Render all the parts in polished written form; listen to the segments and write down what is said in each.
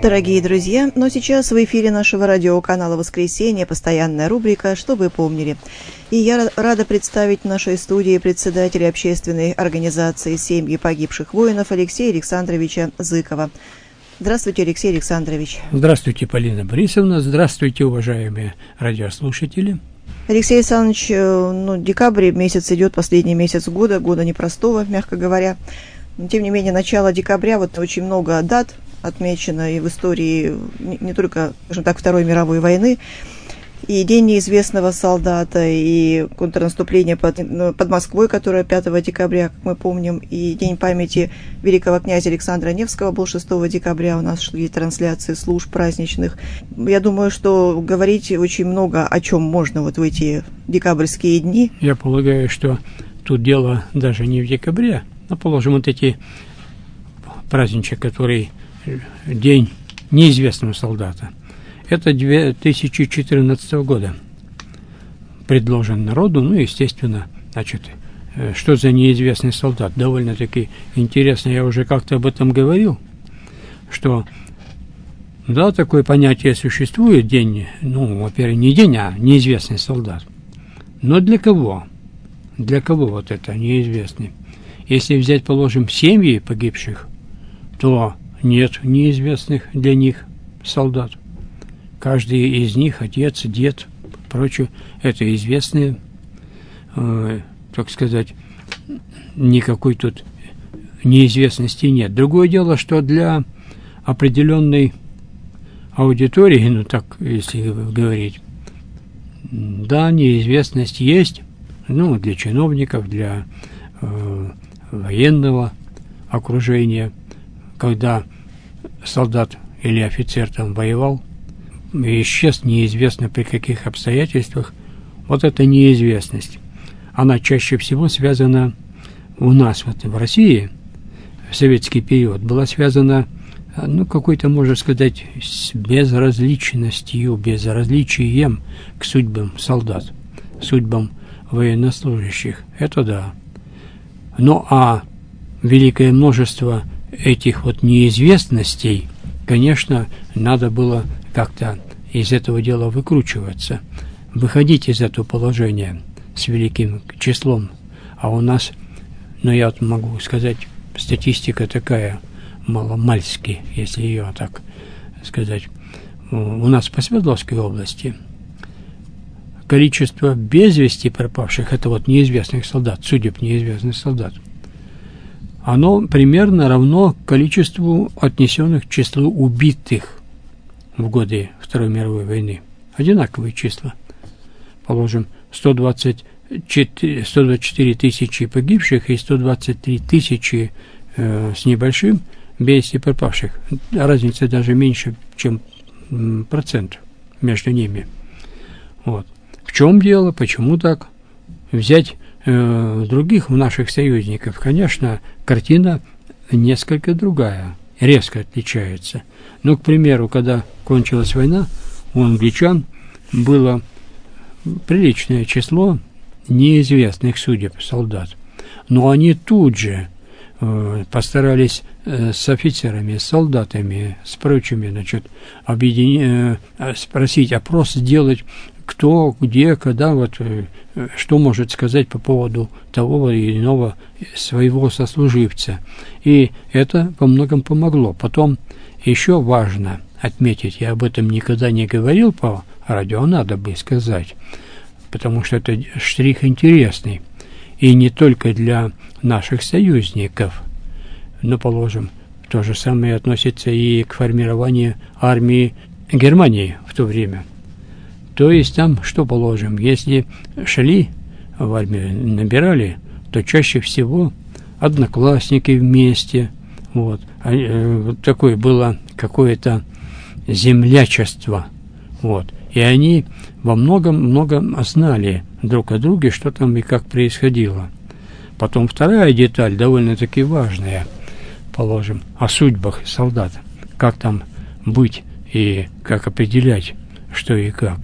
Дорогие друзья, но сейчас в эфире нашего радиоканала «Воскресенье» постоянная рубрика «Что вы помнили?». И я рада представить в нашей студии председателя общественной организации «Семьи погибших воинов» Алексея Александровича Зыкова. Здравствуйте, Алексей Александрович. Здравствуйте, Полина Борисовна. Здравствуйте, уважаемые радиослушатели. Алексей Александрович, декабрь месяц идет, последний месяц года непростого, мягко говоря. Но, тем не менее, начало декабря, очень много дат отмечено и в истории не только, скажем так, Второй мировой войны, и День неизвестного солдата, и контрнаступление под Москвой, которое 5 декабря, как мы помним, и День памяти великого князя Александра Невского был 6 декабря, у нас шли трансляции служб праздничных. Я думаю, что говорить очень много о чем можно в эти декабрьские дни. Я полагаю, что тут дело даже не в декабре, а, положим, эти праздничек, который День неизвестного солдата. Это 2014 года предложен народу, естественно, что за неизвестный солдат. Довольно-таки интересно, я уже как-то об этом говорил, что, да, такое понятие существует, день, во-первых, не день, а неизвестный солдат. Но для кого? Для кого это неизвестный? Если взять, положим, семьи погибших, то нет неизвестных для них солдат. Каждый из них, отец, дед, прочее, это известные, так сказать, никакой тут неизвестности нет. Другое дело, что для определенной аудитории, если говорить, да, неизвестность есть, для чиновников, для военного окружения, когда солдат или офицер там воевал, и исчез неизвестно при каких обстоятельствах, эта неизвестность, она чаще всего связана у нас, в России, в советский период, была связана, какой-то, можно сказать, с безразличностью, безразличием к судьбам солдат, судьбам военнослужащих. Это да. А великое множество этих неизвестностей, конечно, надо было как-то из этого дела выкручиваться, выходить из этого положения с великим числом. А у нас, я могу сказать, статистика такая, маломальски, если ее так сказать. У нас по Свердловской области количество без вести пропавших, это неизвестных солдат, судеб неизвестных солдат, оно примерно равно количеству отнесенных к числу убитых в годы Второй мировой войны. Одинаковые числа. Положим, 124 тысячи погибших и 123 тысячи с небольшим без вести пропавших. Разница даже меньше, чем процент между ними. В чем дело? Почему так? Взять других наших союзников, конечно, картина несколько другая, резко отличается. К примеру, когда кончилась война, у англичан было приличное число неизвестных судеб солдат. Но они тут же постарались с офицерами, с солдатами, с прочими, спросить, опрос сделать, кто, где, когда, что может сказать по поводу того или иного своего сослуживца. И это во многом помогло. Потом еще важно отметить, я об этом никогда не говорил по радио, надо бы сказать, потому что это штрих интересный. И не только для наших союзников, но, положим, то же самое относится и к формированию армии Германии в то время. То есть там, что положим, если шли в армию, набирали, то чаще всего одноклассники вместе. Такое было какое-то землячество. И они во многом знали друг о друге, что там и как происходило. Потом вторая деталь, довольно-таки важная, положим, о судьбах солдат. Как там быть и как определять, что и как.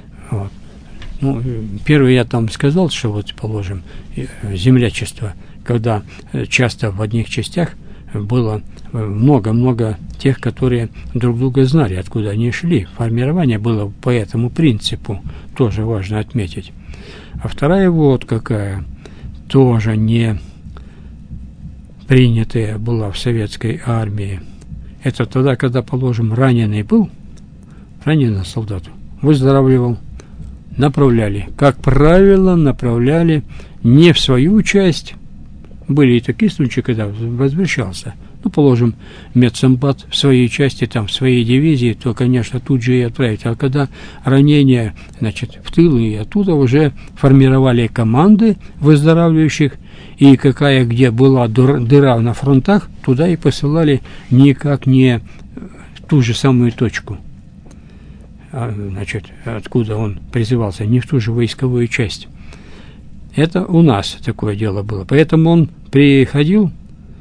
Первый я там сказал, что положим, землячество, когда часто в одних частях было много-много тех, которые друг друга знали, откуда они шли. Формирование было по этому принципу, тоже важно отметить. А вторая вот какая, тоже не принятая была в советской армии. Это тогда, когда, положим, раненый солдат, выздоравливал, направляли. Как правило, направляли не в свою часть. Были и такие случаи, когда возвращался. Ну, положим, медсанбат в своей части, там, в своей дивизии, то, конечно, тут же и отправить. А когда ранение, значит, в тыл, и оттуда уже формировали команды выздоравливающих, и какая где была дыра на фронтах, туда и посылали никак не в ту же самую точку. Значит, откуда он призывался, не в ту же войсковую часть. Это у нас такое дело было. Поэтому он приходил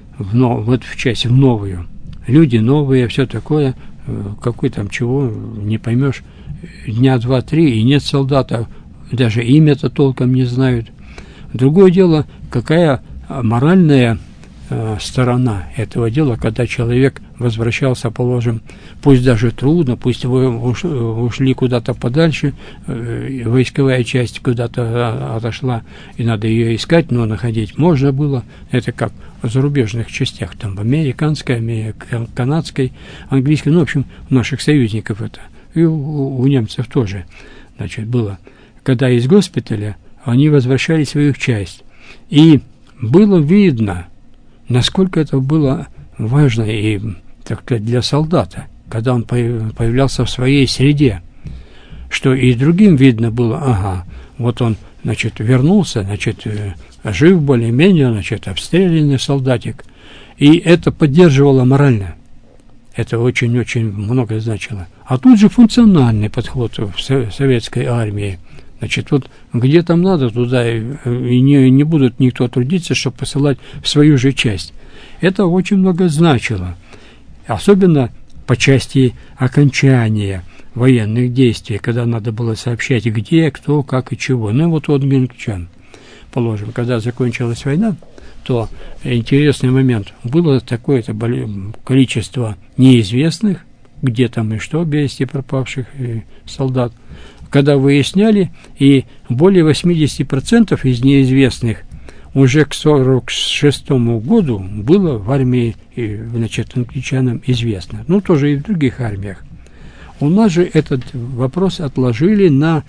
вот в часть, в новую. Люди новые, все такое, какой там чего, не поймешь. Дня 2-3, и нет солдата, даже имя-то толком не знают. Другое дело, какая моральная сторона этого дела, когда человек возвращался, положим, пусть даже трудно, пусть вы ушли куда-то подальше, войсковая часть куда-то отошла, и надо ее искать, но находить можно было. Это как в зарубежных частях, там, в американской, канадской, английской, ну, в общем, у наших союзников это. И у немцев тоже, значит, было. Когда из госпиталя они возвращались в их часть. И было видно, насколько это было важно и, так сказать, для солдата, когда он появлялся в своей среде, что и другим видно было, ага, вот он, значит, вернулся, значит, жив более-менее, значит, обстрелянный солдатик, и это поддерживало морально. Это очень-очень много значило. А тут же функциональный подход в советской армии. Значит, вот где там надо, туда и не будут никто трудиться, чтобы посылать в свою же часть. Это очень много значило. Особенно по части окончания военных действий, когда надо было сообщать, где, кто, как и чего. Ну, вот англичан, положим, когда закончилась война, то интересный момент. Было такое-то количество неизвестных, где там и что, без вести пропавших солдат. Когда выясняли, и более 80% из неизвестных уже к 1946 году было в армии, значит, англичанам известно. Ну, тоже и в других армиях. У нас же этот вопрос отложили на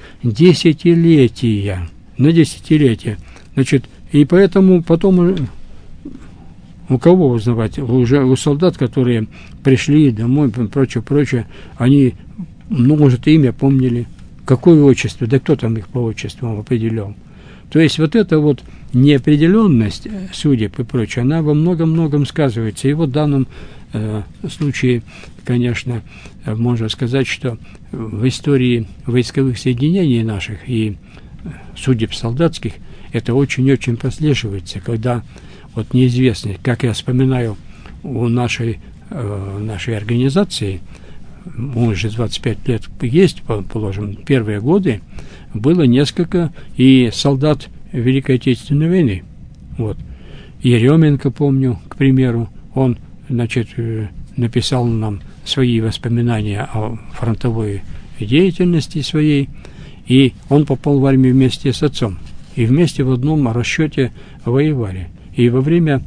десятилетия. Значит, и поэтому потом у кого узнавать? Уже у солдат, которые пришли домой, прочее, они, ну, может, имя помнили. Какое отчество? Да кто там их по отчествам определял? То есть вот эта вот неопределенность судеб и прочее, она во многом сказывается. И вот в данном случае, конечно, можно сказать, что в истории войсковых соединений наших и судеб солдатских это очень-очень прослеживается, когда вот неизвестность, как я вспоминаю, у нашей организации, уже 25 лет есть, положим, первые годы, было несколько и солдат Великой Отечественной войны. Вот. Еременко, помню, к примеру, он, значит, написал нам свои воспоминания о фронтовой деятельности своей, и он попал в армию вместе с отцом. И вместе в одном расчете воевали. И во время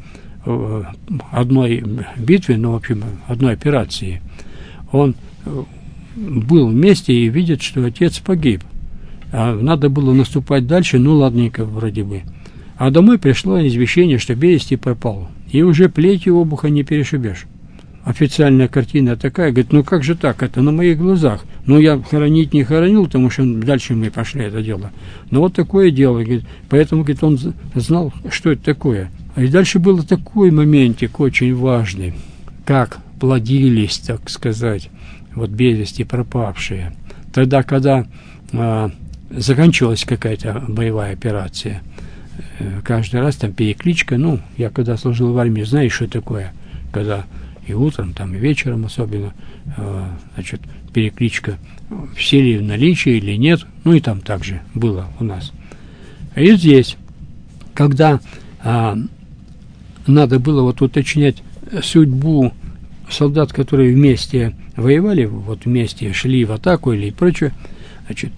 одной битвы, ну, в общем, одной операции, он был вместе и видит, что отец погиб. А надо было наступать дальше, ну, ладненько, вроде бы. А домой пришло извещение, что без вести пропал. И уже плетью обуха не перешибешь. Официальная картина такая, говорит, ну как же так, это на моих глазах. Ну, я хоронить не хоронил, потому что дальше мы пошли это дело. Но вот такое дело, говорит, поэтому, говорит, он знал, что это такое. И дальше был такой моментик очень важный, как плодились, так сказать, вот без вести пропавшие. Тогда, когда заканчивалась какая-то боевая операция, каждый раз там перекличка, ну, я когда служил в армии, знаю, что такое, когда и утром, там, и вечером особенно, значит, перекличка, все ли в наличии или нет, ну, и там также было у нас. И здесь, когда надо было вот уточнять судьбу солдат, которые вместе воевали, вот вместе шли в атаку или прочее, значит,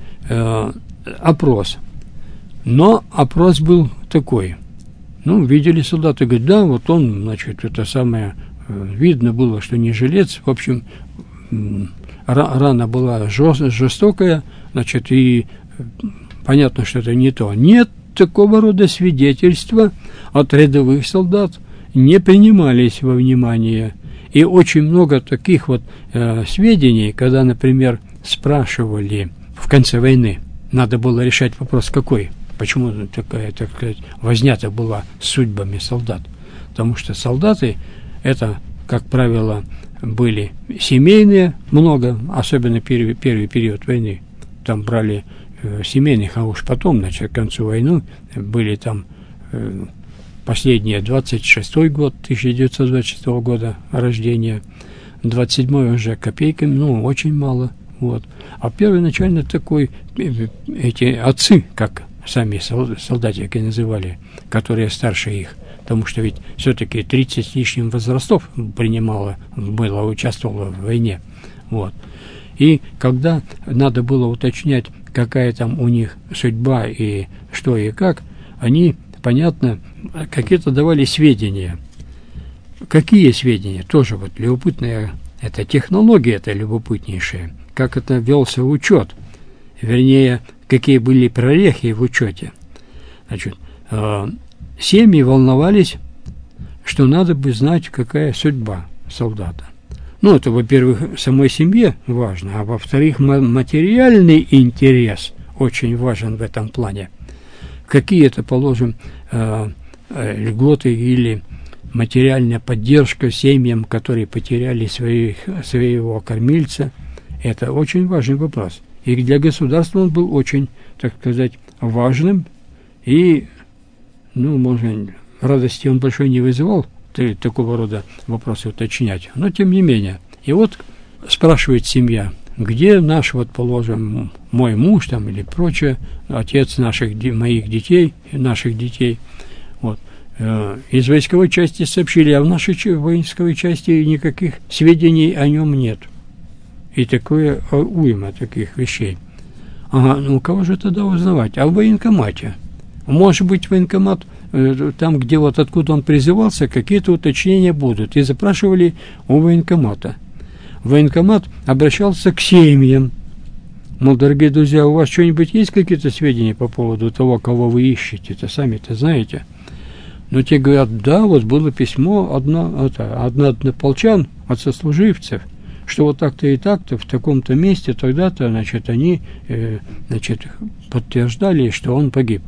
опрос. Но опрос был такой. Ну, видели солдаты, говорят, да, вот он, значит, это самое, видно было, что не жилец. В общем, рана была жестокая, значит, и понятно, что это не то. Нет, такого рода свидетельства от рядовых солдат не принимались во внимание. И очень много таких вот сведений, когда, например, спрашивали в конце войны, надо было решать вопрос какой, почему такая, так сказать, возня-то была с судьбами солдат. Потому что солдаты, это, как правило, были семейные, много, особенно первый период войны. Там брали семейных, а уж потом, значит, к концу войны были там последние 26-й год, 1926 года рождения, 27-й уже копейками, ну, очень мало, вот. А первоначально такой, эти отцы, как сами солдатики называли, которые старше их, потому что ведь все-таки 30 с лишним возрастов участвовало в войне, вот. И когда надо было уточнять, какая там у них судьба и что и как, они, понятно, какие-то давали сведения. Какие сведения? Тоже вот любопытная, это технология, это любопытнейшая. Как это велся учет, вернее, какие были прорехи в учете. Значит, семьи волновались, что надо бы знать, какая судьба солдата. Ну, это, во-первых, самой семье важно, а во-вторых, материальный интерес очень важен в этом плане. Какие-то, положим, льготы или материальная поддержка семьям, которые потеряли своего кормильца, это очень важный вопрос. И для государства он был очень, так сказать, важным, и, ну, можно, радости он большой не вызывал, такого рода вопросы уточнять, но тем не менее. И вот спрашивает семья, где наш, вот, положим, мой муж там или прочее, отец моих детей, наших детей, вот. Из войсковой части сообщили, а в нашей войсковой части никаких сведений о нем нет. И такое уйма таких вещей. Ага, ну у кого же тогда узнавать? А в военкомате? Может быть, военкомат, там, где вот откуда он призывался, какие-то уточнения будут. И запрашивали у военкомата. Военкомат обращался к семьям. Мол, дорогие друзья, у вас что-нибудь есть какие-то сведения по поводу того, кого вы ищете? Это сами-то знаете. Но те говорят, да, вот было письмо однополчан от сослуживцев, что вот так-то и так-то в таком-то месте тогда-то, значит, они, значит, подтверждали, что он погиб.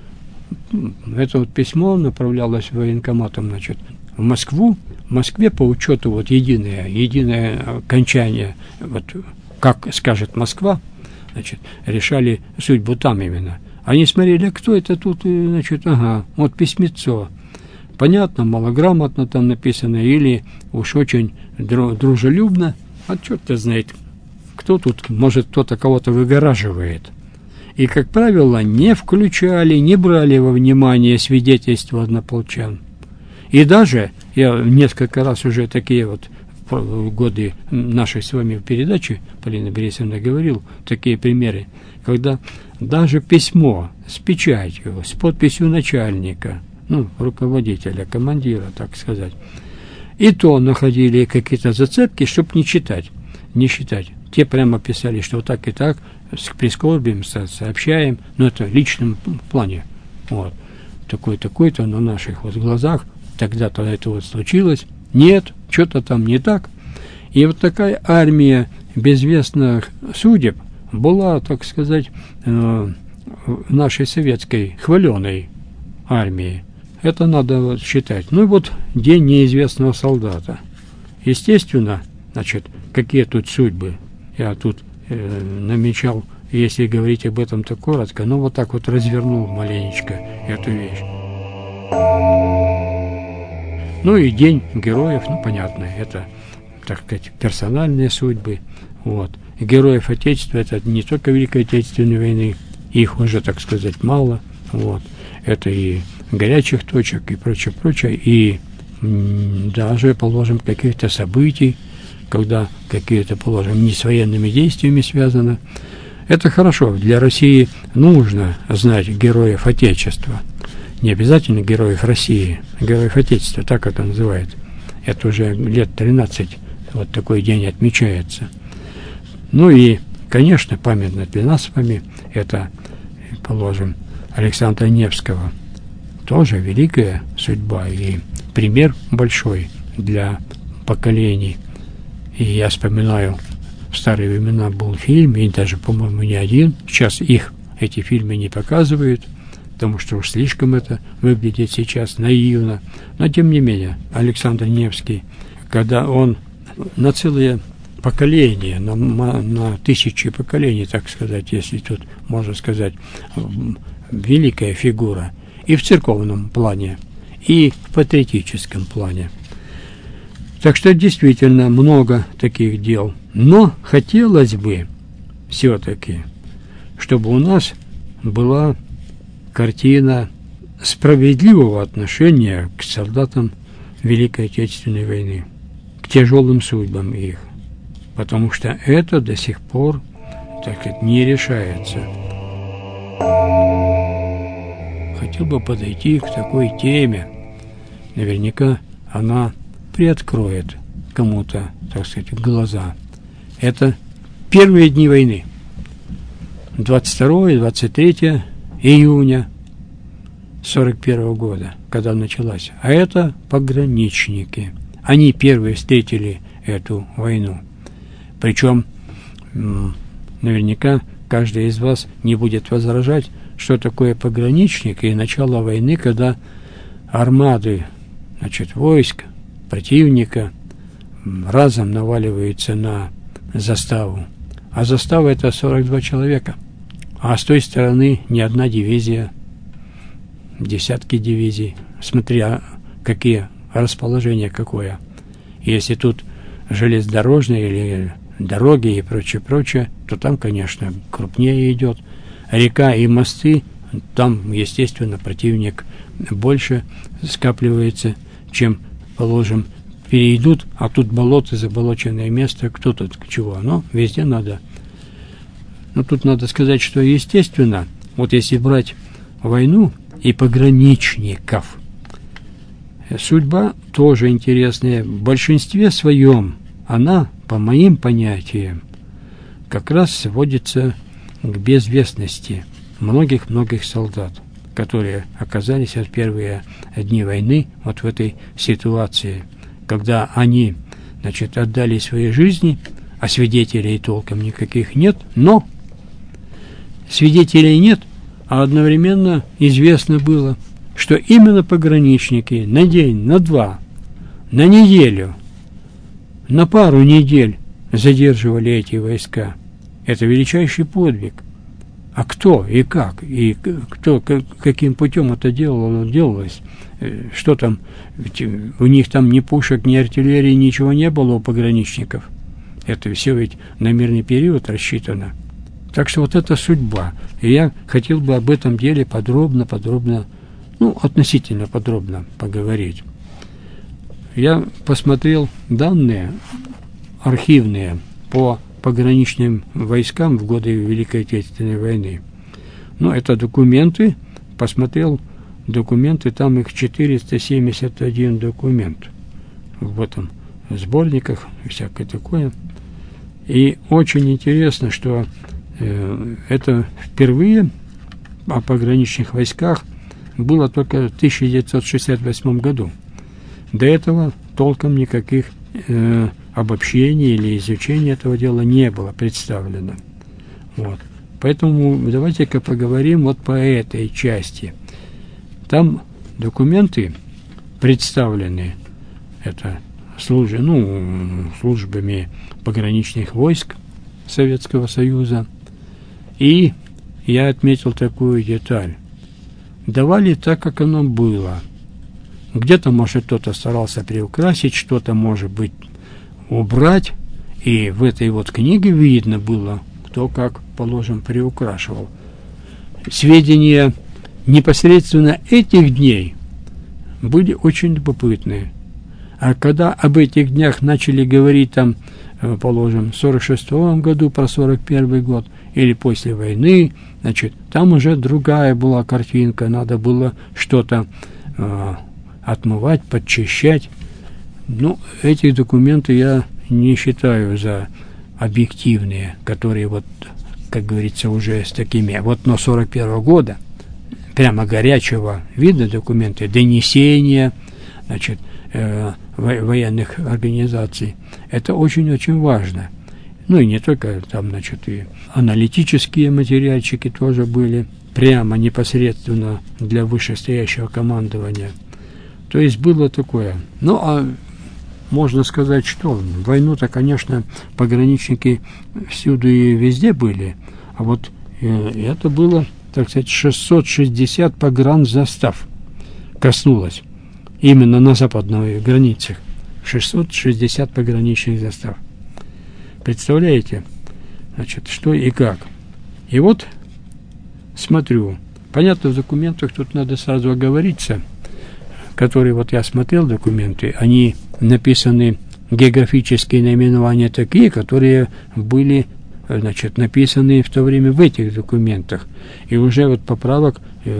Это вот письмо направлялось военкоматом, значит, в Москву. В Москве по учету вот единое окончание, вот как скажет Москва, значит, решали судьбу там именно. Они смотрели, а кто это тут, значит, ага, вот письмецо. Понятно, малограмотно там написано, или уж очень дружелюбно. А черт-то знает, кто тут, может, кто-то кого-то выгораживает. И, как правило, не включали, не брали во внимание свидетельства однополчан. И даже, я несколько раз уже такие вот годы нашей с вами передачи, Полина Борисовна говорил, такие примеры, когда даже письмо с печатью, с подписью начальника, ну, руководителя, командира, так сказать, и то находили какие-то зацепки, чтобы не читать. Те прямо писали, что вот так и так, с прискорбием сообщаем, но это в личном плане. Вот. Такой-то на наших вот глазах, тогда-то это вот случилось. Нет, что-то там не так. И вот такая армия безвестных судеб была, так сказать, нашей советской хваленой армии. Это надо вот считать. Ну и вот День неизвестного солдата. Естественно, значит, какие тут судьбы. Я тут намечал, если говорить об этом так коротко, но вот так вот развернул маленечко эту вещь. Ну и День героев, ну понятно, это, так сказать, персональные судьбы. Вот. Героев Отечества, это не только Великой Отечественной войны, их уже, так сказать, мало. Вот. Это и горячих точек, и прочее, и даже, положим, каких-то событий, когда какие-то, положим, не с военными действиями связано. Это хорошо. Для России нужно знать героев Отечества. Не обязательно героев России, а героев Отечества, так это называют. Это уже лет 13 вот такой день отмечается. Ну и, конечно, памятно для нас с вами, это, положим, Александра Невского. Тоже великая судьба и пример большой для поколений. И я вспоминаю, в старые времена был фильм, и даже, по-моему, не один. Сейчас эти фильмы не показывают, потому что уж слишком это выглядит сейчас наивно. Но, тем не менее, Александр Невский, когда он на целые поколения, на тысячи поколений, так сказать, если тут можно сказать, великая фигура и в церковном плане, и в патриотическом плане. Так что действительно много таких дел. Но хотелось бы все-таки, чтобы у нас была картина справедливого отношения к солдатам Великой Отечественной войны, к тяжелым судьбам их, потому что это до сих пор, так сказать, не решается. Хотел бы подойти к такой теме. Наверняка она приоткроет кому-то, так сказать, глаза. Это первые дни войны. 22 и 23 июня 1941 года, когда началась. А это пограничники. Они первые встретили эту войну. Причем, наверняка, каждый из вас не будет возражать, что такое пограничник и начало войны, когда армады, значит, войск противника разом наваливаются на заставу. А застава — это 42 человека. А с той стороны ни одна дивизия, десятки дивизий, смотря какие расположения какое. Если тут железнодорожные или дороги и прочее, то там, конечно, крупнее идет. Река и мосты, там, естественно, противник больше скапливается, чем, положим, перейдут, а тут болото, заболоченное место, кто тут к чего. Но везде надо. Но тут надо сказать, что, естественно, вот если брать войну и пограничников, судьба тоже интересная. В большинстве своем она, по моим понятиям, как раз сводится к безвестности многих-многих солдат, которые оказались в первые дни войны вот в этой ситуации, когда они, значит, отдали свои жизни, а свидетелей толком никаких нет, но свидетелей нет, а одновременно известно было, что именно пограничники на день, на два, на неделю, на пару недель задерживали эти войска. Это величайший подвиг. А кто и как, и кто, каким путем это делалось, что там, ведь у них там ни пушек, ни артиллерии, ничего не было у пограничников. Это все ведь на мирный период рассчитано. Так что вот это судьба. И я хотел бы об этом деле подробно, относительно подробно поговорить. Я посмотрел данные архивные по пограничным войскам в годы Великой Отечественной войны. Это документы, посмотрел документы, там их 471 документ в этом сборниках, всякое такое. И очень интересно, что это впервые о пограничных войсках было только в 1968 году. До этого толком никаких обобщений или изучения этого дела не было представлено. Вот. Поэтому давайте-ка поговорим вот по этой части. Там документы представлены, это службами пограничных войск Советского Союза. И я отметил такую деталь. Давали так, как оно было. Где-то, может, кто-то старался приукрасить, что-то, может быть, убрать. И в этой вот книге видно было, кто как, положим, приукрашивал. Сведения непосредственно этих дней были очень любопытные. А когда об этих днях начали говорить там, положим, в 46-м году про 41-й год или после войны, значит, там уже другая была картинка, надо было что-то отмывать, подчищать. Ну, эти документы я не считаю за объективные, которые вот, как говорится, уже с такими, вот, но 41-го года, прямо горячего вида документы, донесения, значит, военных организаций, это очень-очень важно. Ну и не только там, значит, и аналитические материальчики тоже были прямо непосредственно для вышестоящего командования. То есть было такое. Ну, а можно сказать, что в войну-то, конечно, пограничники всюду и везде были, а вот это было, так сказать, 660 погранзастав коснулось именно на западных границах. 660 пограничных застав. Представляете, значит, что и как. И вот смотрю, понятно, в документах тут надо сразу оговориться, которые вот я смотрел документы, они написаны, географические наименования такие, которые были, значит, написаны в то время в этих документах. И уже вот поправок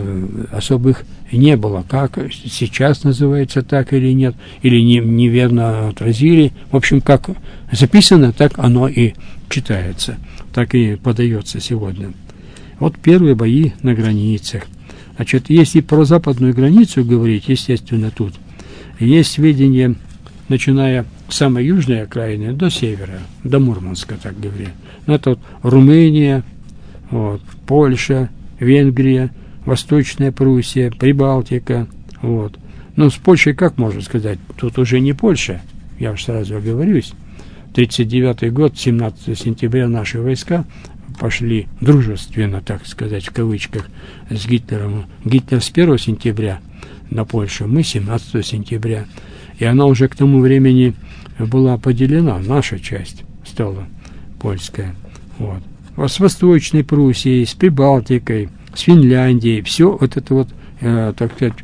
особых не было. Как сейчас называется так или нет, или неверно отразили. В общем, как записано, так оно и читается, так и подается сегодня. Вот первые бои на границах. Значит, если про западную границу говорить, естественно, тут есть сведения, начиная с самой южной окраины до севера, до Мурманска, так говоря. Это вот Румыния, вот, Польша, Венгрия, Восточная Пруссия, Прибалтика. Вот. Ну, с Польшей, как можно сказать, тут уже не Польша, я уж сразу оговорюсь. 1939 год, 17 сентября наши войска пошли дружественно, так сказать, в кавычках, с Гитлером. Гитлер с 1 сентября на Польшу, мы 17 сентября. И она уже к тому времени была поделена, наша часть стала польская. Вот. С Восточной Пруссией, с Прибалтикой, с Финляндией, все вот это вот, так сказать,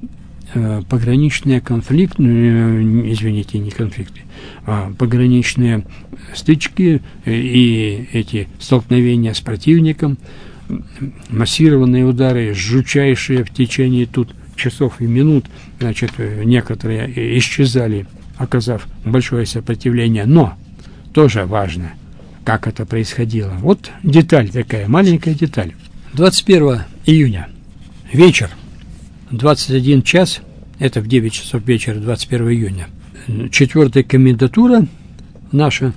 пограничные конфликты, извините, не конфликты, а пограничные стычки и эти столкновения с противником, массированные удары, жутчайшие в течение тут часов и минут, значит, некоторые исчезали, оказав большое сопротивление, но тоже важно, как это происходило. Вот деталь такая, маленькая деталь. 21 июня, вечер, 21 час, это в 9 часов вечера, 21 июня, 4-я комендатура, наша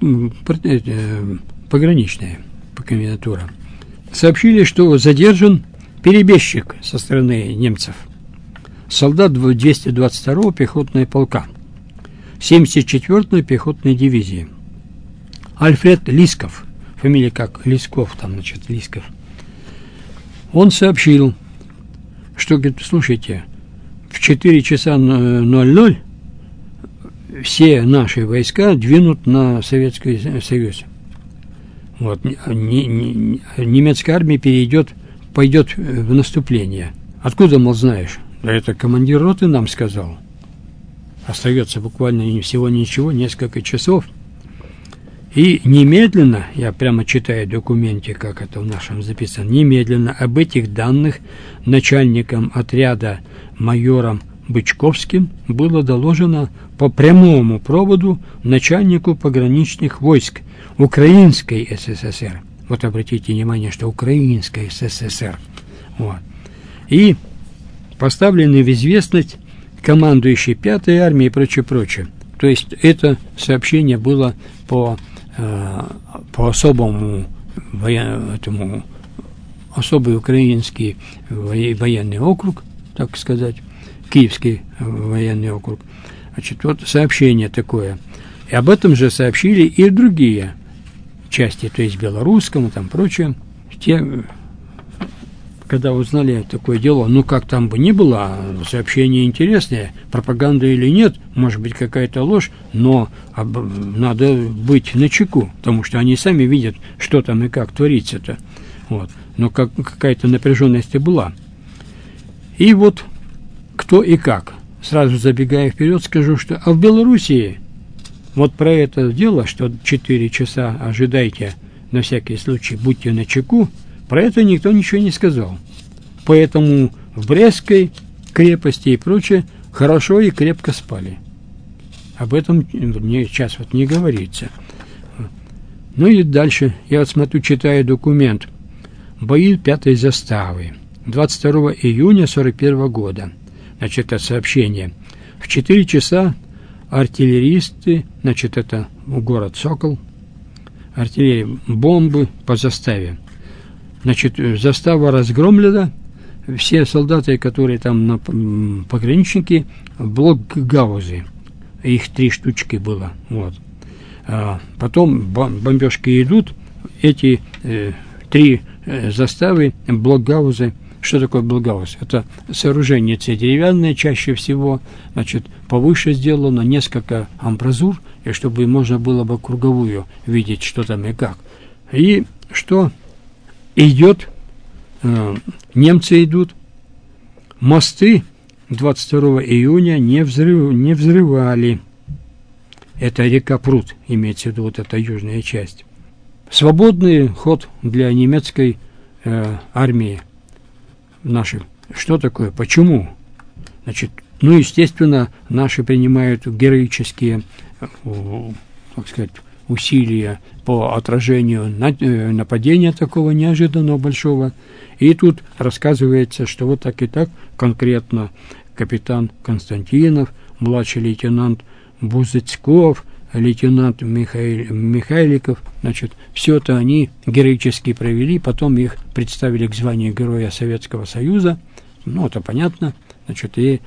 пограничная комендатура, сообщили, что задержан перебежчик со стороны немцев, солдат 222-го пехотного полка, 74-й пехотной дивизии, Альфред Лисков, фамилия как Лисков, там, значит, Лисков. Он сообщил, что, говорит, слушайте, в 4 часа 00 все наши войска двинут на Советский Союз. Вот, немецкая армия пойдет в наступление. Откуда, мол, знаешь? Да это командир роты нам сказал. Остается буквально всего ничего, несколько часов. И немедленно, я прямо читаю в документе, как это в нашем записано, немедленно об этих данных начальником отряда майором Бычковским было доложено по прямому проводу начальнику пограничных войск Украинской СССР. Вот обратите внимание, что Украинской СССР. Вот. И поставлены в известность командующий 5-й армией и прочее. То есть это сообщение было по особому этому особый украинский военный округ, так сказать, Киевский военный округ. Значит, вот сообщение такое. И об этом же сообщили и другие части, то есть белорусскому, там прочее. Те, когда узнали такое дело, ну как там бы ни было, сообщение интересное, пропаганда или нет, может быть какая-то ложь, но надо быть начеку, потому что они сами видят, что там и как творится-то. Вот. Но какая-то напряженность и была. И вот кто и как. сразу забегая вперед, скажу, что в Белоруссии вот про это дело, что 4 часа ожидайте, на всякий случай будьте начеку, про это никто ничего не сказал. Поэтому в Брестской крепости и прочее хорошо и крепко спали. Об этом сейчас вот не говорится. Ну и дальше, я вот смотрю, читаю документ. Бои 5-й заставы. 22 июня 1941 года. Значит, это сообщение. В 4 часа артиллеристы, значит, это город Сокол, артиллерия, бомбы по заставе. Значит, застава разгромлена, все солдаты, которые там пограничники, блокгаузы, их 3 штучки было, вот. Потом бомбежки идут, эти 3 заставы, блокгаузы. Что такое блокгаус? Это сооружение деревянное чаще всего, значит, повыше сделано, несколько амбразур, и чтобы можно было бы круговую видеть, что там и как. И что идет, немцы идут, мосты 22 июня не взрывали. Это река Прут, имеется в виду вот эта южная часть. Свободный ход для немецкой армии наших. Что такое? Почему? Значит, ну, естественно, наши принимают героические, так сказать, усилия по отражению нападения такого неожиданного большого. И тут рассказывается, что вот так и так конкретно капитан Константинов, младший лейтенант Бузыцков, лейтенант Михайликов, значит, все это они героически провели, потом их представили к званию Героя Советского Союза, ну, это понятно, значит, и,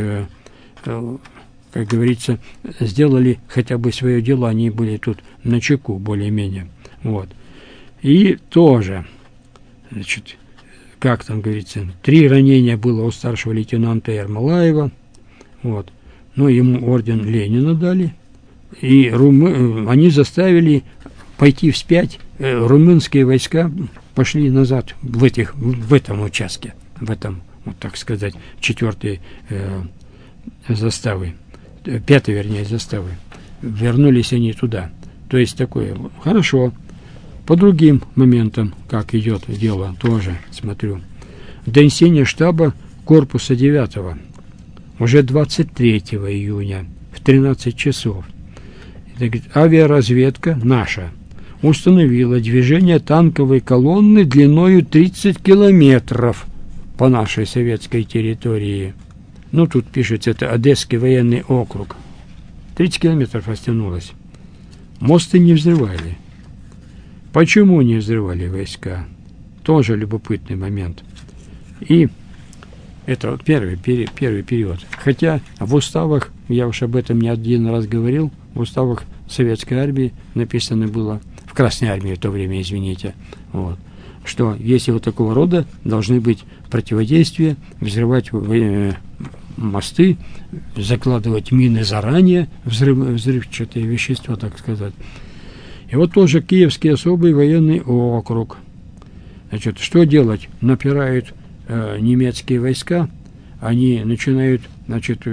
как говорится, сделали хотя бы свое дело, они были тут начеку более-менее, вот. И тоже, значит, как там говорится, 3 ранения было у старшего лейтенанта Ермолаева, вот, ну, ему орден Ленина дали, и они заставили пойти вспять, румынские войска пошли назад в этом участке, в этом, вот так сказать, 4-й заставы, 5-й, вернее, заставы. Вернулись они туда. То есть такое, хорошо. По другим моментам, как идет дело, тоже смотрю. Донесение штаба корпуса 9-го уже 23 июня в 13 часов. Авиаразведка наша установила движение танковой колонны длиною 30 километров по нашей советской территории. Ну, тут пишется, это Одесский военный округ. 30 километров растянулось. Мосты не взрывали. Почему не взрывали войска? Тоже любопытный момент. И это вот первый период. Хотя в уставах, я уж об этом не один раз говорил, в уставах Советской армии написано было, в Красной армии в то время, извините, вот, что если вот такого рода должны быть противодействия, взрывать мосты, закладывать мины заранее, взрывчатые вещества, так сказать. И вот тоже Киевский особый военный округ. Значит, что делать? Напирают немецкие войска, они начинают, значит,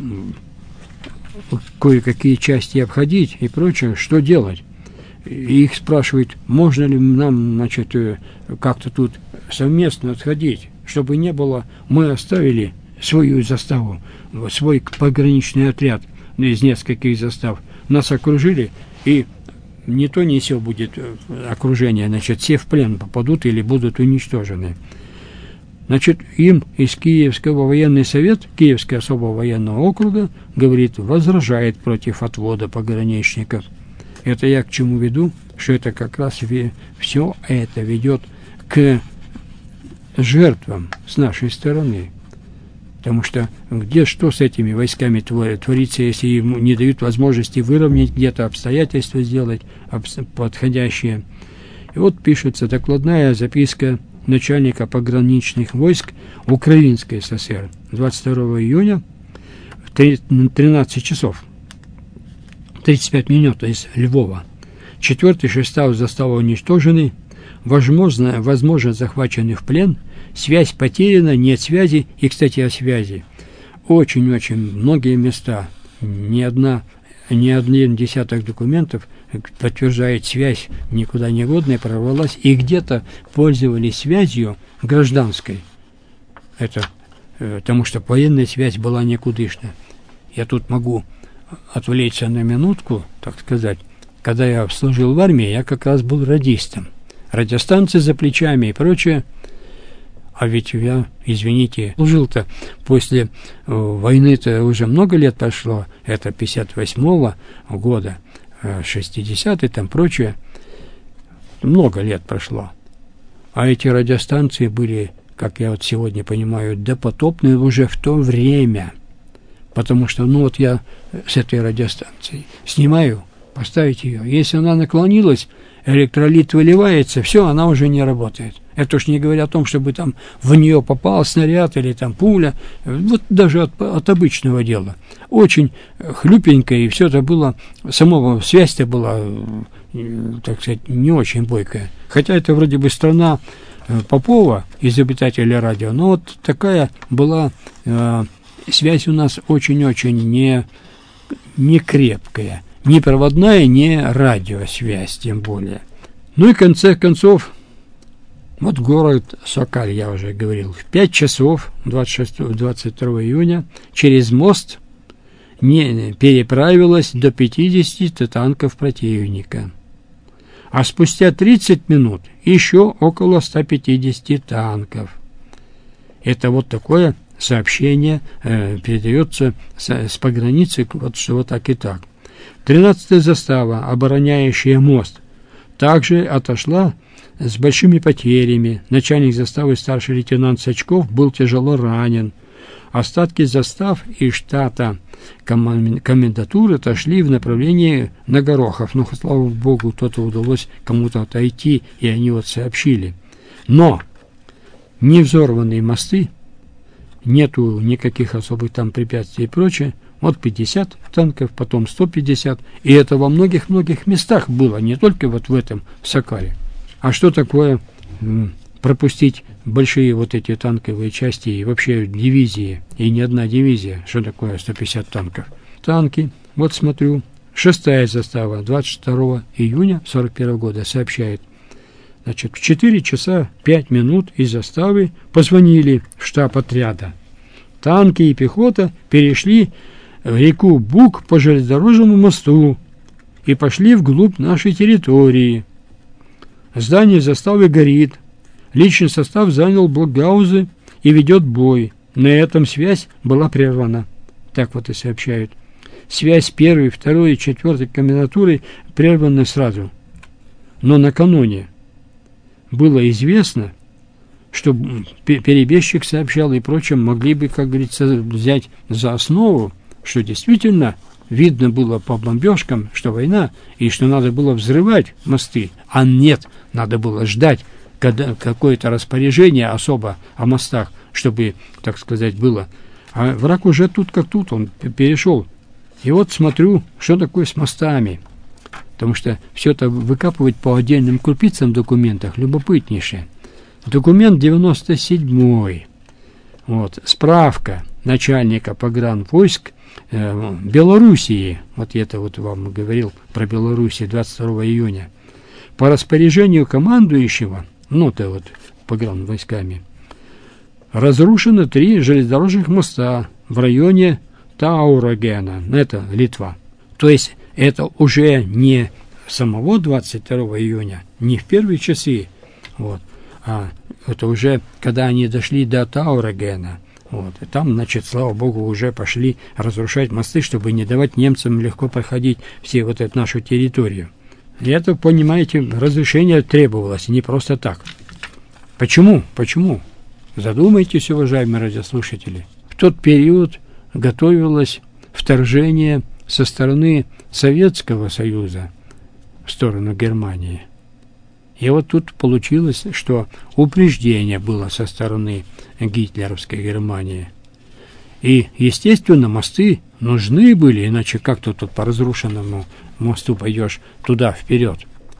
кое-какие части обходить и прочее, что делать? И их спрашивают, можно ли нам, значит, как-то тут совместно отходить, чтобы не было, мы оставили свою заставу, свой пограничный отряд из нескольких застав, нас окружили, и ни то, ни сё будет окружение, значит, все в плен попадут или будут уничтожены. Значит, им из Киевского военный совет, Киевского особого военного округа, говорит, возражает против отвода пограничников. Это я к чему веду? Что это как раз все это ведет к жертвам с нашей стороны. Потому что где что с этими войсками творится, если им не дают возможности выровнять где-то обстоятельства, сделать подходящие. И вот пишется докладная записка начальника пограничных войск Украинской ССР 22 июня в 13 часов 35 минут из Львова. 4-й, 6-й заставы уничтожены, возможно захвачены в плен, связь потеряна, нет связи. И, кстати, о связи. очень-очень многие места, ни один десяток документов подтверждает связь никуда не годная, прорвалась, и где-то пользовались связью гражданской. Это потому что военная связь была никудышна. Я тут могу отвлечься на минутку, так сказать. Когда я служил в армии, я как раз был радистом. Радиостанции за плечами и прочее. А ведь я, извините, служил-то после войны-то уже много лет прошло. Это 58-го года, 60-й, там прочее. Много лет прошло. А эти радиостанции были, как я вот сегодня понимаю, допотопные уже в то время. Потому что, ну вот я с этой радиостанции снимаю, поставить ее. Если она наклонилась, электролит выливается, все, она уже не работает. Это уж не говоря о том, чтобы там в нее попал снаряд или там пуля. Вот даже от обычного дела. Очень хлюпенькое, и все это было, самого связь-то была, так сказать, не очень бойкая. Хотя это вроде бы страна Попова, изобретателя радио, но вот такая была связь у нас очень-очень не крепкая. Ни проводная, ни радиосвязь, тем более. Ну и в конце концов, вот город Сокаль, я уже говорил, в 5 часов 22 июня через мост не переправилось до 50 танков противника. А спустя 30 минут еще около 150 танков. Это вот такое сообщение передается с пограницы, вот что вот так и так. 13-я застава, обороняющая мост, также отошла с большими потерями. Начальник заставы, старший лейтенант Сачков, был тяжело ранен. Остатки застав и штата комендатуры отошли в направлении на Горохов. Ну, слава богу, кто-то удалось кому-то отойти, и они вот сообщили. Но не взорванные мосты, нету никаких особых там препятствий и прочее. Вот 50 танков, потом 150. И это во многих-многих местах было, не только вот в этом Сокале. А что такое пропустить большие вот эти танковые части и вообще дивизии, и не одна дивизия? Что такое 150 танков? Танки, вот смотрю, 6-я застава, 22 июня 41 года сообщает. Значит, в 4 часа 5 минут из заставы позвонили в штаб отряда. Танки и пехота перешли реку Буг по железнодорожному мосту и пошли вглубь нашей территории. Здание заставы горит. Личный состав занял блокгаузы и ведет бой. На этом связь была прервана. Так вот и сообщают. Связь 1-й, 2-й и 4-й комендатуры прерваны сразу. Но накануне было известно, что перебежчик сообщал и прочим, могли бы, как говорится, взять за основу, что действительно видно было по бомбежкам, что война, и что надо было взрывать мосты. А нет, надо было ждать когда какое-то распоряжение особо о мостах, чтобы, так сказать, было. А враг уже тут как тут, он перешел. И вот смотрю, что такое с мостами. Потому что все это выкапывать по отдельным крупицам в документах любопытнейшее. Документ 97-й. Вот, справка начальника погранвойск Белоруссии. Вот я это вот вам говорил про Белоруссию 22 июня. По распоряжению командующего, ну-то вот погранвойсками, разрушено 3 железнодорожных моста в районе Таурогена. Это Литва. То есть это уже не самого 22 июня, не в первые часы, вот, а это уже когда они дошли до Таурогена. Вот, и там, значит, слава богу, уже пошли разрушать мосты, чтобы не давать немцам легко проходить все вот эту нашу территорию. И это, понимаете, разрешение требовалось, не просто так. Почему? Почему? Задумайтесь, уважаемые радиослушатели. В тот период готовилось вторжение со стороны Советского Союза в сторону Германии. И вот тут получилось, что упреждение было со стороны гитлеровской Германии. И, естественно, мосты нужны были, иначе как ты тут по разрушенному мосту пойдешь туда вперед.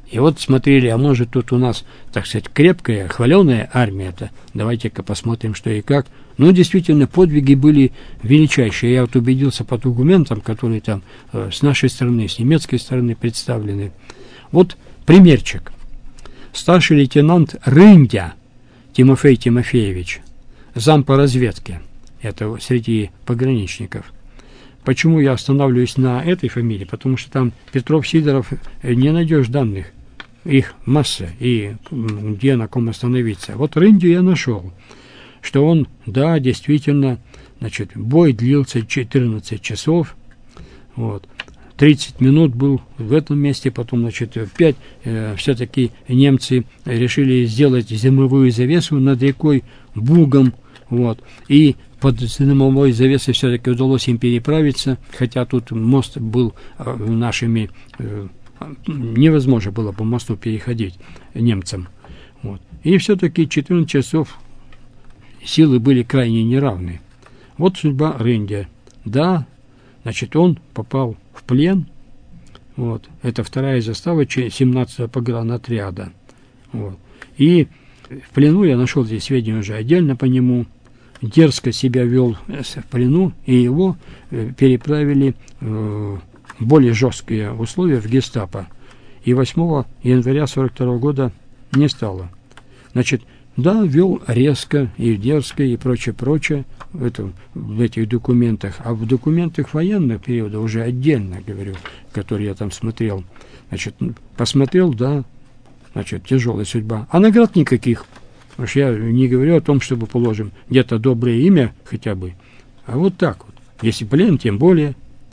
И вот смотрели, а может тут у нас, так сказать, крепкая, хваленая армия-то, давайте-ка посмотрим, что и как. Ну, действительно, подвиги были величайшие. Я вот убедился по документам, которые там с нашей стороны, с немецкой стороны представлены. Вот примерчик. Старший лейтенант Рындя Тимофей Тимофеевич, зам по разведке, это среди пограничников. Почему я останавливаюсь на этой фамилии? Потому что там Петров, Сидоров, не найдешь данных. Их масса, и где на ком остановиться. Вот Рындю я нашел, что он, да, действительно, значит, бой длился 14 часов, вот, 30 минут был в этом месте, потом, значит, в 5 все-таки немцы решили сделать зимовую завесу над рекой Бугом, вот, и под зимовой завесой все-таки удалось им переправиться, хотя тут мост был нашими, невозможно было по мосту переходить немцам, вот, и все-таки 14 часов силы были крайне неравны. Вот судьба Рындя, да, значит, он попал в плен, вот, это вторая застава 17-го погранотряда, вот, и в плену я нашел здесь сведения уже отдельно по нему, дерзко себя вел в плену, и его переправили в более жесткие условия в гестапо, и 8 января 1942 года не стало. Значит, да, вел резко и дерзко и прочее в этих документах. А в документах военного периода уже отдельно, говорю, которые я там смотрел. Значит, посмотрел, да, значит, тяжелая судьба. А наград никаких. Потому что я не говорю о том, чтобы, положим, где-то доброе имя хотя бы. А вот так вот. Если плен, тем более.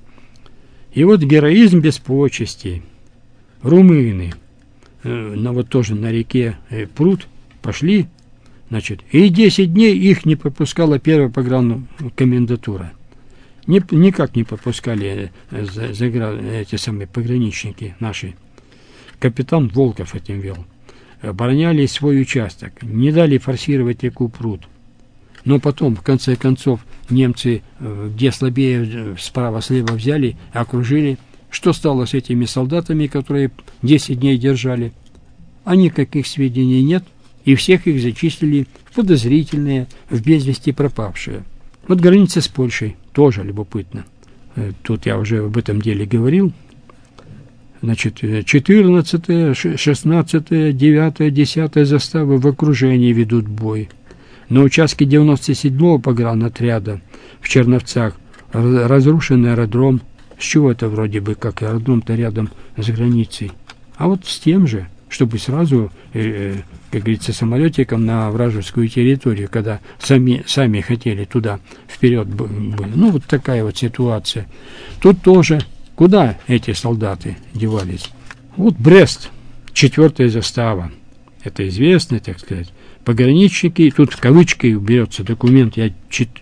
И вот героизм без почестей. Румыны, вот тоже на реке пруд, пошли, значит, и 10 дней их не пропускала первая погранкомендатура. Никак не пропускали эти самые пограничники наши. Капитан Волков этим вел. Обороняли свой участок, не дали форсировать реку пруд. Но потом, в конце концов, немцы, где слабее, справа-слева взяли, окружили. Что стало с этими солдатами, которые 10 дней держали? А никаких сведений нет, и всех их зачислили в подозрительные, в без вести пропавшие. Вот граница с Польшей, тоже любопытно. Тут я уже об этом деле говорил. Значит, 14, 16, 9, 10 заставы в окружении ведут бой. На участке 97-го погранотряда в Черновцах разрушен аэродром. С чего это вроде бы, как аэродром-то рядом с границей? А вот с тем же, чтобы сразу, как говорится, самолетиком на вражескую территорию, когда сами хотели туда вперед. Ну, вот такая вот ситуация. Тут тоже, куда эти солдаты девались? Вот Брест, 4-я застава. Это известно, так сказать. Пограничники, тут в кавычках берется документ, я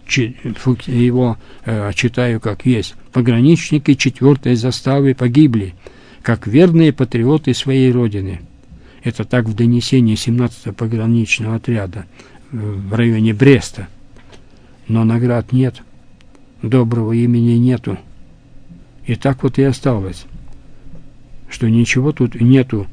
его читаю как есть. Пограничники 4-й заставы погибли, как верные патриоты своей родины. Это так в донесении 17-го пограничного отряда в районе Бреста. Но наград нет, доброго имени нету. И так вот и осталось, что ничего тут нету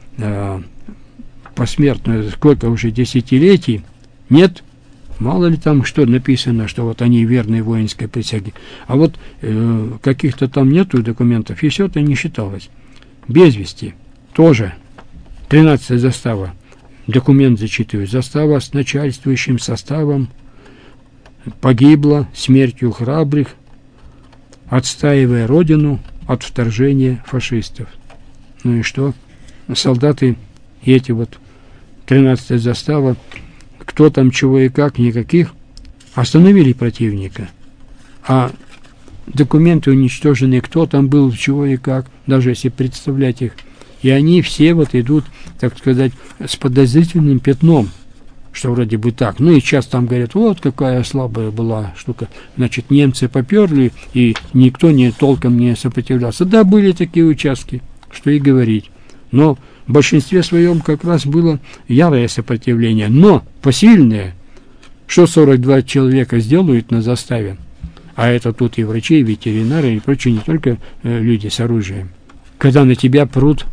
посмертно, сколько уже десятилетий, нет, мало ли там что написано, что вот они верные воинской присяге. А вот каких-то там нету документов, и все это не считалось. Без вести тоже. 13-я застава. Документ зачитываю. Застава с начальствующим составом погибла смертью храбрых, отстаивая родину от вторжения фашистов. Ну и что? Солдаты и эти вот 13-я застава, кто там чего и как, никаких, остановили противника. А документы уничтожены, кто там был, чего и как, даже если представлять их. И они все вот идут, так сказать, с подозрительным пятном, что вроде бы так. Ну и сейчас там говорят, вот какая слабая была штука. Значит, немцы поперли, и никто толком не сопротивлялся. Да, были такие участки, что и говорить. Но в большинстве своем как раз было ярое сопротивление, но посильное. Что 42 человека сделают на заставе? А это тут и врачи, и ветеринары, и прочие, не только люди с оружием. Когда на тебя прут,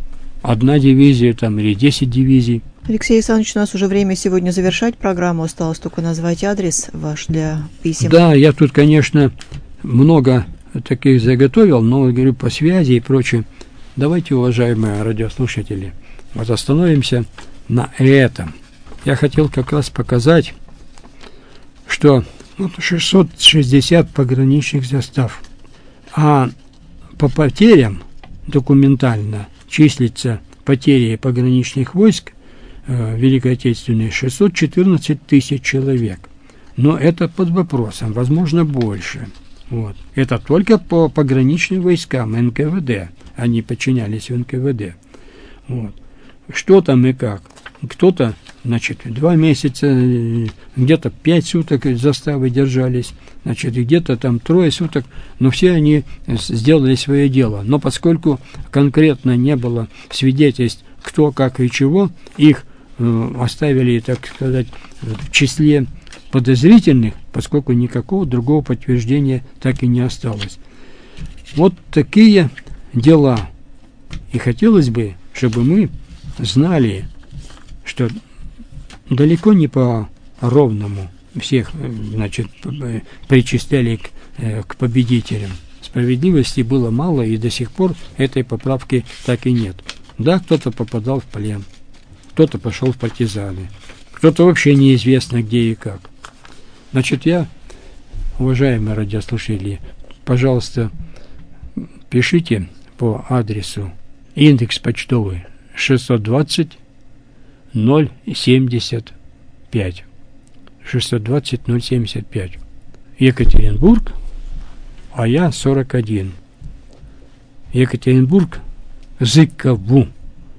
1 дивизия там, или 10 дивизий. Алексей Александрович, у нас уже время сегодня завершать программу. Осталось только назвать адрес ваш для писем. Да, я тут, конечно, много таких заготовил, но, говорю, по связи и прочее. Давайте, уважаемые радиослушатели, вот остановимся на этом. Я хотел как раз показать, что 660 пограничных застав, а по потерям документально числится потери пограничных войск Великой Отечественной 614 тысяч человек. Но это под вопросом, возможно, больше. Вот. Это только по пограничным войскам НКВД. Они подчинялись НКВД. Вот. Что там и как? Кто-то, значит, 2 месяца, где-то 5 суток заставы держались, значит, где-то там 3 суток, но все они сделали свое дело. Но поскольку конкретно не было свидетельств, кто, как и чего, их оставили, так сказать, в числе подозрительных, поскольку никакого другого подтверждения так и не осталось. Вот такие дела. И хотелось бы, чтобы мы знали, что далеко не по ровному всех, значит, причисляли к победителям. Справедливости было мало, и до сих пор этой поправки так и нет. Да, кто-то попадал в плен, кто-то пошел в партизаны, кто-то вообще неизвестно где и как. Значит, я, уважаемые радиослушатели, пожалуйста, пишите по адресу индекс почтовый 620 075. 620 075. Екатеринбург, а я 41. Екатеринбург, Зыкову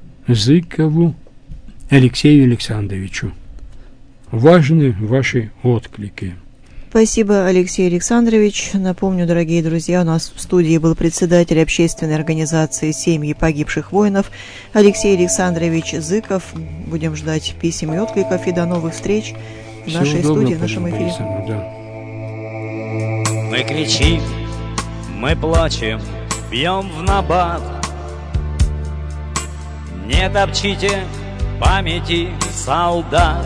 Алексею Александровичу. Важны ваши отклики. Спасибо, Алексей Александрович. Напомню, дорогие друзья, у нас в студии был председатель общественной организации «Семьи погибших воинов» Алексей Александрович Зыков. Будем ждать писем и откликов, и до новых встреч в нашей студии, в нашем эфире. Да. Мы кричим, мы плачем, бьем в набат. Не топчите памяти солдат.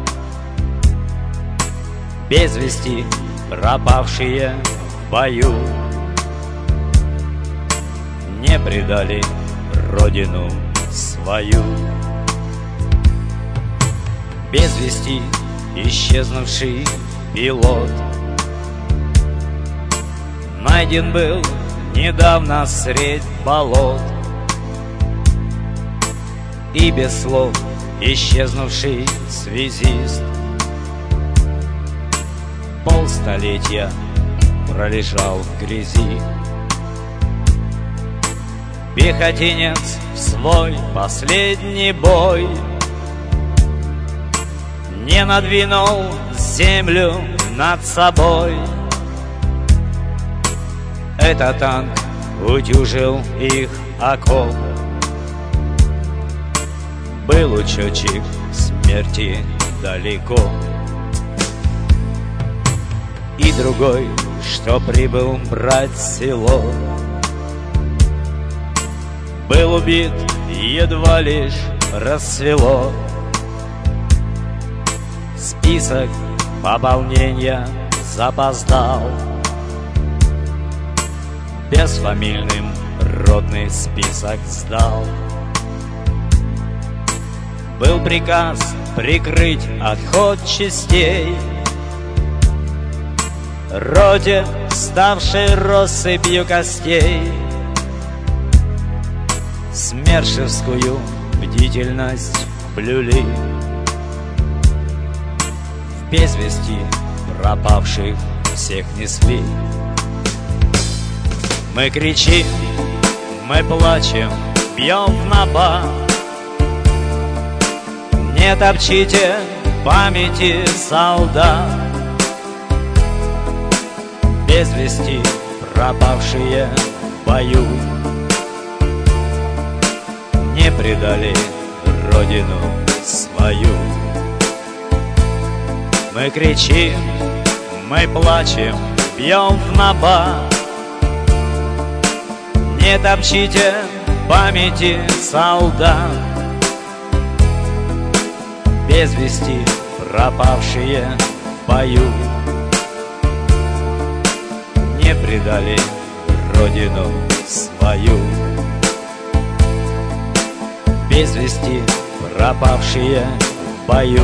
Без вести пропавшие в бою не предали родину свою. Без вести исчезнувший пилот найден был недавно средь болот. И без слов исчезнувший связист полстолетия пролежал в грязи. Пехотинец в свой последний бой не надвинул землю над собой. Этот танк утюжил их окоп. Был учетчик смерти далеко. И другой, что прибыл брать село, был убит, едва лишь рассвело. Список пополнения запоздал. Безфамильным ротный список сдал. Был приказ прикрыть отход частей роте, ставшей россыпью костей. Смершевскую бдительность блюли. В без вести пропавших всех несли. Мы кричим, мы плачем, бьем в набат. Не топчите памяти солдат. Без вести пропавшие в бою не предали родину свою. Мы кричим, мы плачем, бьем в набат. Не топчите памяти солдат, без вести пропавшие в бою, не предали родину свою. Без вести пропавшие в бою,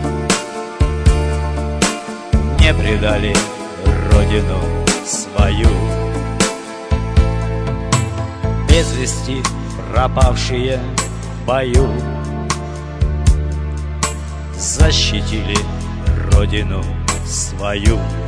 не предали родину свою. Без вести пропавшие в бою, защитили родину свою.